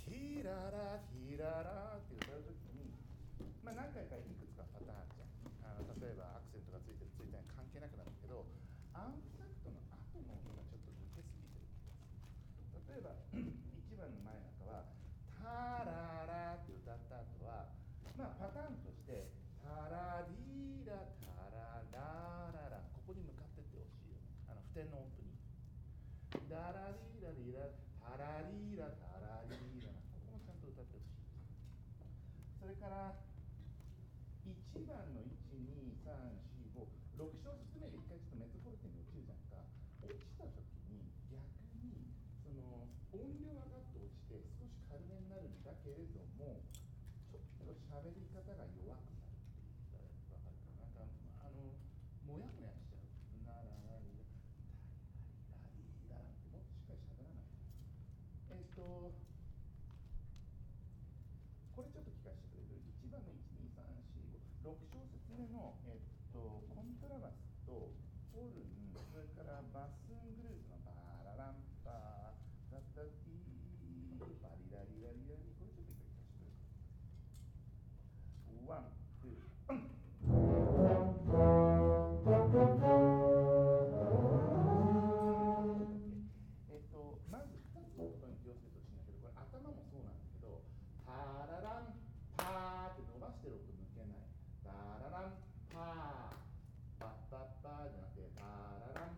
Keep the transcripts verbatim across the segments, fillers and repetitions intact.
ヒララヒララって歌うときに、まあ、何回かいくつかパターンあるじゃん。あの例えばアクセントがついてるついてない関係なくなるけど、アンプタクトの後の音がちょっと抜けすぎてる。例えばいちばんの前なんかはタララって歌った後は、まあ、パターンとしてタラリーラタララララ、ここに向かってってほしいよね。あの付点の音符にダラリーラリーラタラリーラタラリーラ、ここもちゃんと歌ってほしい。それからいちばんのいち、に、さん、よん、ご、ろく小節目でいっかいちょっとメゾフォルテに落ちるじゃんか。落ちた時に逆にその音量がガッと落ちて少し軽めになるんだけれども、ちょっと喋り方が弱くなるって言ったら分かるかな。なんかあのもやもやしちゃう。なららりらラリラリラってもっとしっかり喋らない。えっとこれちょっと聞かせてくれる。いちばんのいち、に、さん、よん、ご、ろく小節目の、えっと、コントラバスとホルン、それからバスングループのバラランパータタティーバリラリラリラリ、これちょっと一回聞かせてくれる。ワン、ツー、えっと、まずふたつのことに気をつけてほしいんだけど、これ頭もそうなんだけど、タラランパーって伸ばしてる音抜けない。タラランパーパッパッパーじゃなくてタララン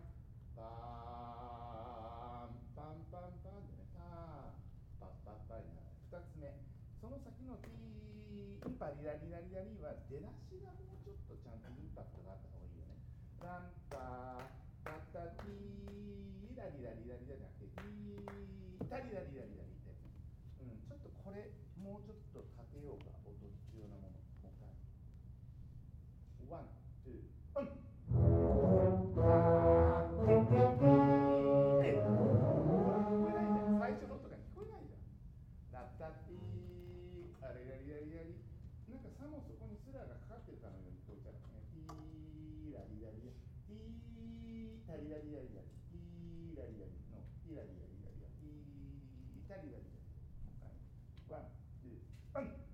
パーンパンパンパンでね、パーパッパッパーにならない。ふたつめ、その先のティーパリラリラリラリは出だしがもうちょっとちゃんとインパクトがあった方がいいよね。ランパータタティーラリラリラリラじゃなくてティータリラリラリラリって、うん、ちょっとこれもうちょっとかけようか。音必要なものもう一回。ワン、ツー、オン。最初の音が聞こえないじゃん。ラッタッティー、あれラリラリラリ、なんかさもそこにスラーがかかってるかのように聞こえちゃうね。ティーラリラリラ、ティータリラリラリラ、ティーラリラリの、ティーラリラリラリラ、ティータリラリラリ。もう一回。ワン、ツー、オン。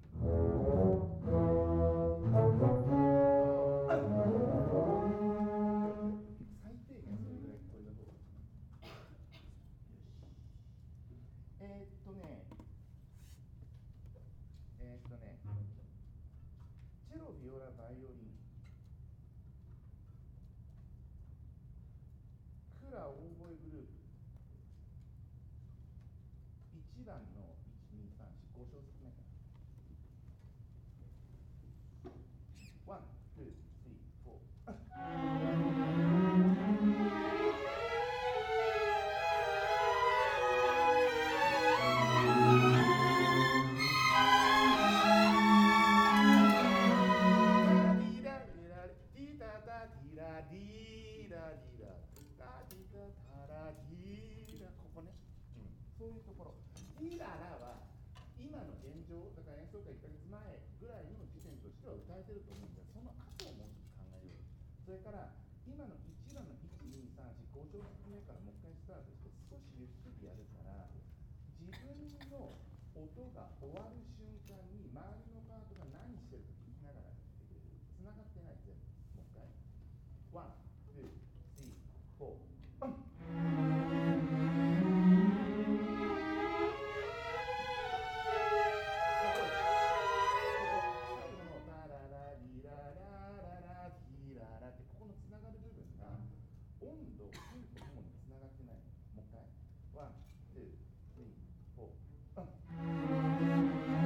最低限それぐらい聞こえた方がいい。よし。えー、っとね、えー、っとね、チェロ、ビオラ、バイオリン、クラ、オーボエグループ、いちばんのいち、に、さん、よん、ご小節目から。ワン、ツー、スリー、フォー。ここね、うん、そういうところ。ティララは今の現状だから演奏会いっかげつまえぐらいの時点としては歌えてると思うんだよ。その後をもうちょっと考えよう。それから今のいちばんのいち、に、さん、よん、ご小節目からもう一回スタートして少しゆっくりやるから、自分の音が終わる瞬間に周りのパートが何してるか聞きながらやってくれる。つながってない全部。もう一回。ワン、ツー、スリー、フォー。オン。ここのつながる部分が温度、テンポともにつながってないの。もう一回。ワン、ツー、スリー、フォー。オン。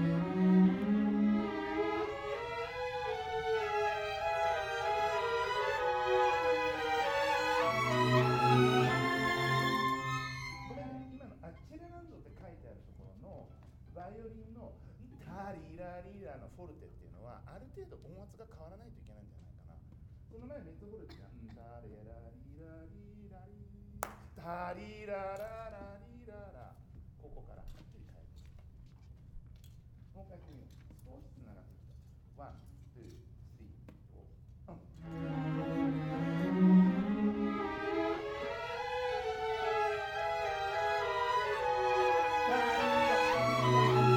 ごめんね、今のあチェレランドって書いてあるところのバイオリンのタリラリラのフォルテっていうのはある程度音圧が変わらないといけないんじゃないかな。その前メッツォフォルテがタレラリラリラリタリラララリララ、ここからはっきり変える。もう一回やってみよう。少しつながってきた。ワン、ツー、スリー、フォー。オン。タリラリラ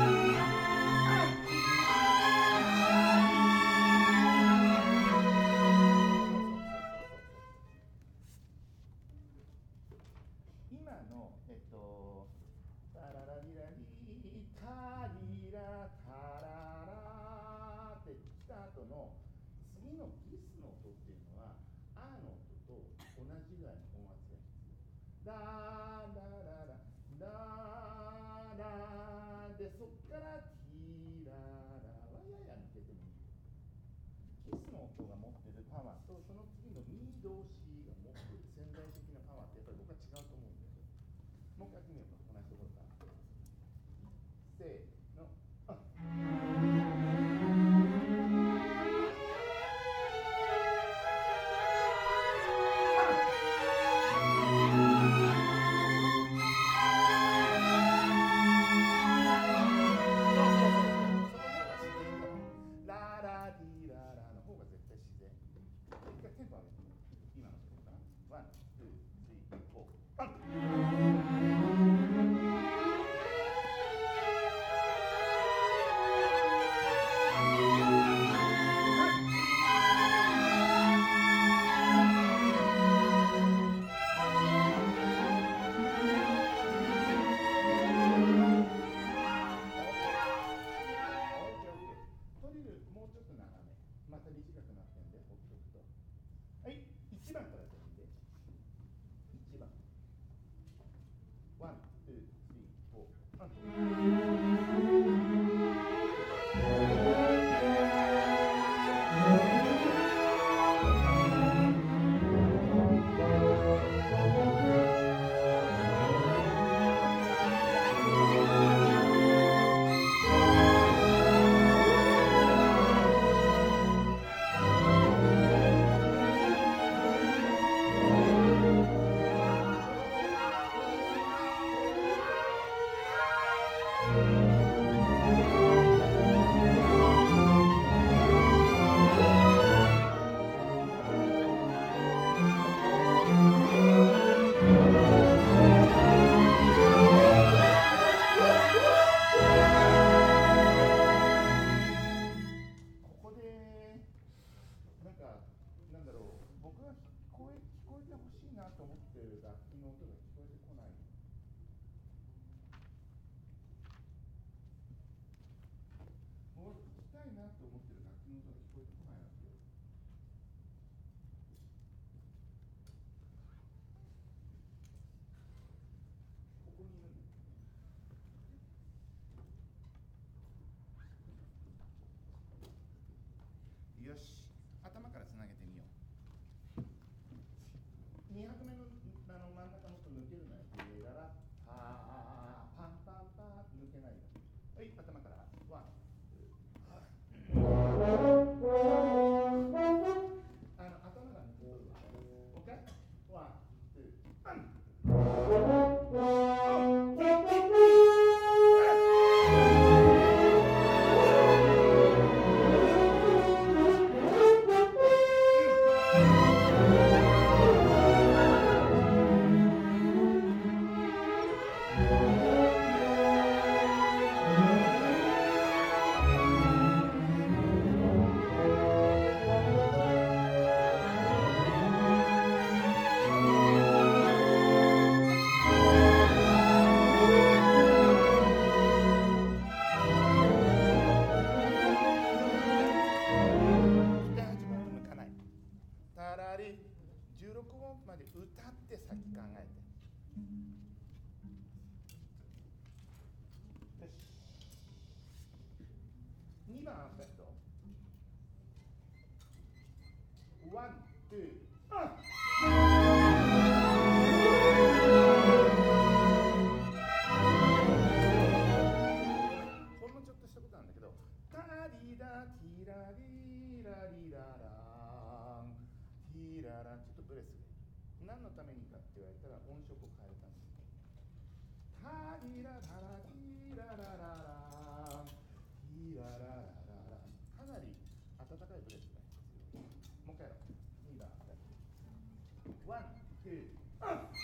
のえっとタララリラリタリラタララって来た後の次のギスの音っていうのはアの音と同じぐらいの音圧が必要。ラーラララララでそっからティララはやや抜けてもいい。キスの音が持ってるパワーとその次のミ同士が持ってる潜在的なパワーってやっぱり僕は違うと思うんだよ。もう一回やってみようか。同じところから。せーの。あよし、頭からつなげてみよう。に拍目のあの真ん中の人抜けるのよ。でららパーパンパンパン抜けないよ。はい、頭からワン。あの頭が抜ける。オッケー？ワン、ツー、ワン。じゅうろく音まで歌って先考えて。よし。にばんアスペクト。ワン、ツー、あっ。ほんのちょっとしたことなんだけど、タリラティラリラリララン。ティララちょっとブレスで何のためにかって言われたら音色を変えるためにタリラララティララララティラララララかなり温かいブレスが必要。もう一回やろう。にばんワン、ツー、アッ。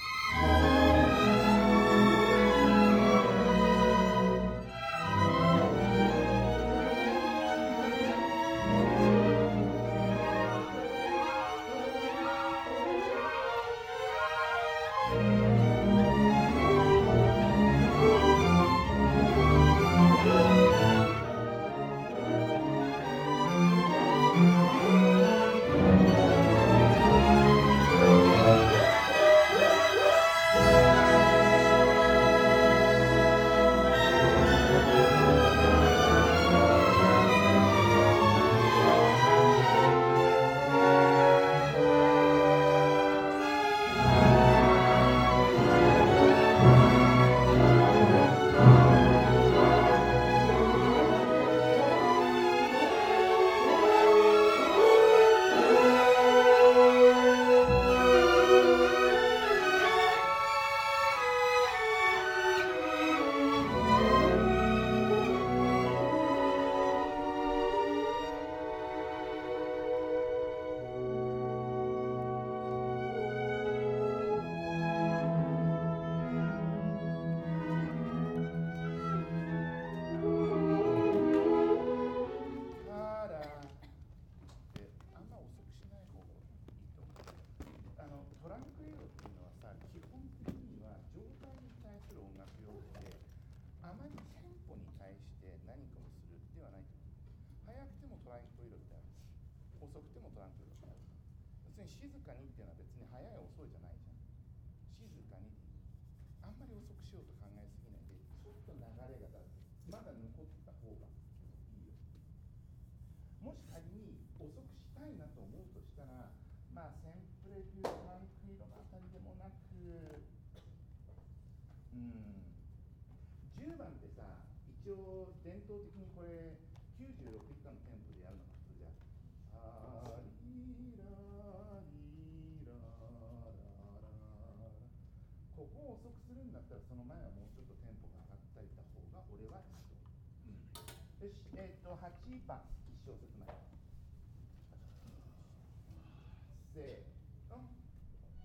静かにっていうのは別に早い遅いじゃないじゃん。静かにでいい。あんまり遅くしようと考えすぎないで、ちょっと流れがだまだ残った方がいいよ。もし仮に遅くしたいなと思うとしたら、まあセンプレビューマンク色のあたりでもなく、うん、じゅうばんってさ、一応伝統的にこれきゅうじゅうろく以下のテンポでやるのが普通じゃん。ありらりららら、ここを遅くするんだったらその前はもうちょっとテンポが上がったりした方が俺はいいと思う。うん、よし、えっ、ー、とはちばんいっ小節